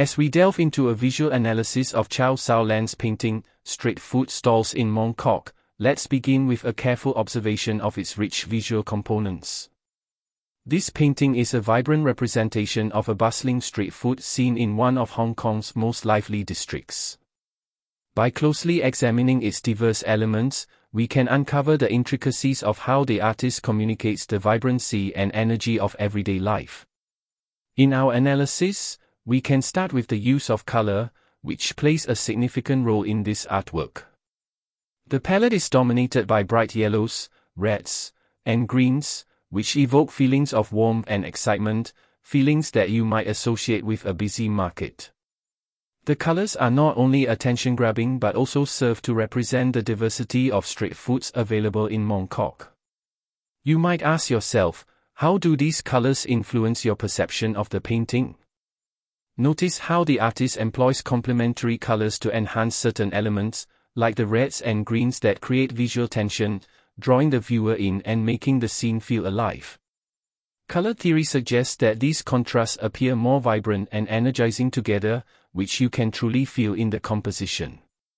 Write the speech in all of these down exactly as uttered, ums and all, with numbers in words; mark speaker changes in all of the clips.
Speaker 1: As we delve into a visual analysis of Chow Sau Lan's painting, Street Food Stalls in Mong Kok, let's begin with a careful observation of its rich visual components. This painting is a vibrant representation of a bustling street food scene in one of Hong Kong's most lively districts. By closely examining its diverse elements, we can uncover the intricacies of how the artist communicates the vibrancy and energy of everyday life. In our analysis, we can start with the use of color, which plays a significant role in this artwork. The palette is dominated by bright yellows, reds, and greens, which evoke feelings of warmth and excitement, feelings that you might associate with a busy market. The colors are not only attention-grabbing but also serve to represent the diversity of street foods available in Mong Kok. You might ask yourself, how do these colors influence your perception of the painting? Notice how the artist employs complementary colors to enhance certain elements, like the reds and greens that create visual tension, drawing the viewer in and making the scene feel alive. Color theory suggests that these contrasts appear more vibrant and energizing together, which you can truly feel in the composition.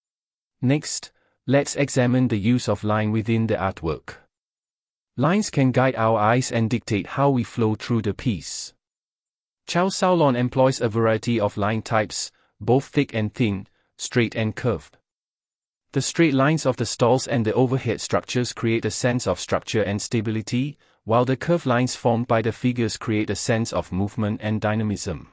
Speaker 1: Next, let's examine the use of line within the artwork. Lines can guide our eyes and dictate how we flow through the piece. Chow Sau Lan employs a variety of line types, both thick and thin, straight and curved. The straight lines of the stalls and the overhead structures create a sense of structure and stability, while the curved lines formed by the figures create a sense of movement and dynamism.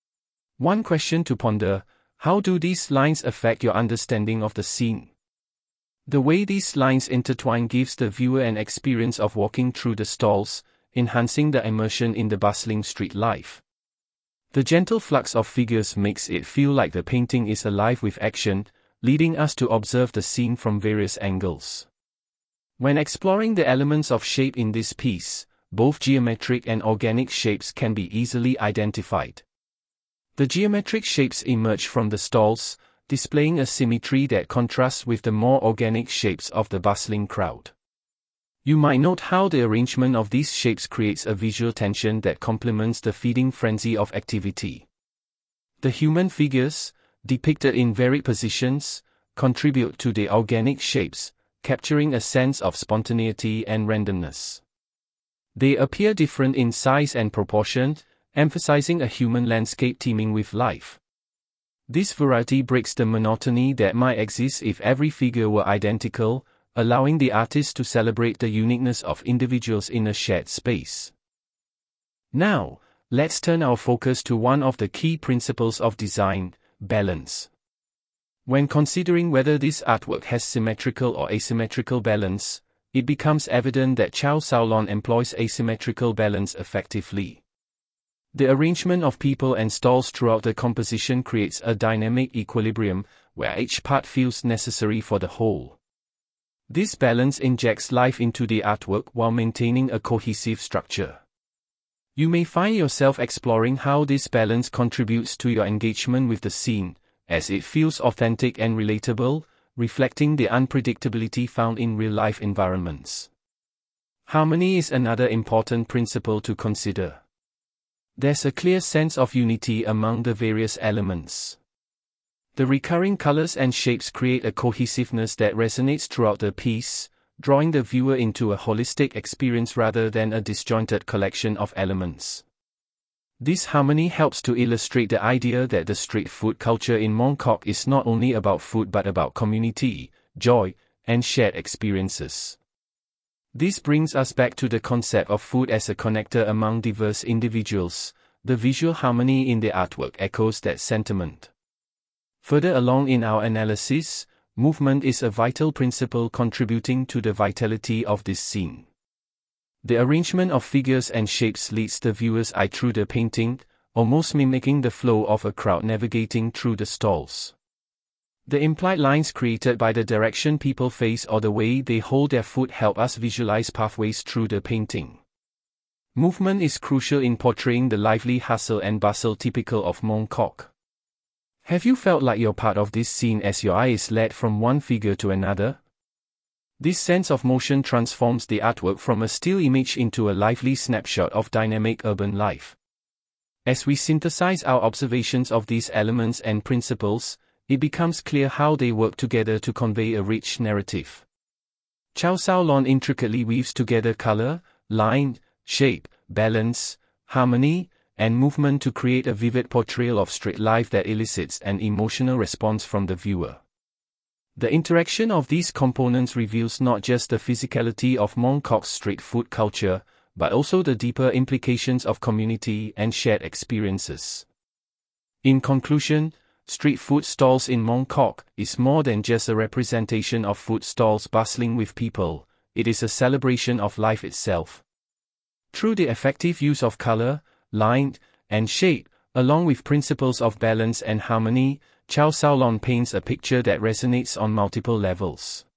Speaker 1: One question to ponder: how do these lines affect your understanding of the scene? The way these lines intertwine gives the viewer an experience of walking through the stalls, enhancing the immersion in the bustling street life. The gentle flux of figures makes it feel like the painting is alive with action, leading us to observe the scene from various angles. When exploring the elements of shape in this piece, both geometric and organic shapes can be easily identified. The geometric shapes emerge from the stalls, displaying a symmetry that contrasts with the more organic shapes of the bustling crowd. You might note how the arrangement of these shapes creates a visual tension that complements the feeding frenzy of activity. The human figures, depicted in varied positions, contribute to the organic shapes, capturing a sense of spontaneity and randomness. They appear different in size and proportion, emphasizing a human landscape teeming with life. This variety breaks the monotony that might exist if every figure were identical, allowing the artist to celebrate the uniqueness of individuals in a shared space. Now, let's turn our focus to one of the key principles of design: balance. When considering whether this artwork has symmetrical or asymmetrical balance, it becomes evident that Chow Sau Lan employs asymmetrical balance effectively. The arrangement of people and stalls throughout the composition creates a dynamic equilibrium, where each part feels necessary for the whole. This balance injects life into the artwork while maintaining a cohesive structure. You may find yourself exploring how this balance contributes to your engagement with the scene, as it feels authentic and relatable, reflecting the unpredictability found in real-life environments. Harmony is another important principle to consider. There's a clear sense of unity among the various elements. The recurring colors and shapes create a cohesiveness that resonates throughout the piece, drawing the viewer into a holistic experience rather than a disjointed collection of elements. This harmony helps to illustrate the idea that the street food culture in Mong Kok is not only about food but about community, joy, and shared experiences. This brings us back to the concept of food as a connector among diverse individuals. The visual harmony in the artwork echoes that sentiment. Further along in our analysis, movement is a vital principle contributing to the vitality of this scene. The arrangement of figures and shapes leads the viewer's eye through the painting, almost mimicking the flow of a crowd navigating through the stalls. The implied lines created by the direction people face or the way they hold their foot help us visualize pathways through the painting. Movement is crucial in portraying the lively hustle and bustle typical of Mong Kok. Have you felt like you're part of this scene as your eye is led from one figure to another? This sense of motion transforms the artwork from a still image into a lively snapshot of dynamic urban life. As we synthesize our observations of these elements and principles, it becomes clear how they work together to convey a rich narrative. Chow Sao Lon intricately weaves together color, line, shape, balance, harmony, and movement to create a vivid portrayal of street life that elicits an emotional response from the viewer. The interaction of these components reveals not just the physicality of Mongkok's street food culture, but also the deeper implications of community and shared experiences. In conclusion, street food stalls in Mongkok is more than just a representation of food stalls bustling with people, it is a celebration of life itself. Through the effective use of color, line, and shape, along with principles of balance and harmony, Chow Sao Lon paints a picture that resonates on multiple levels.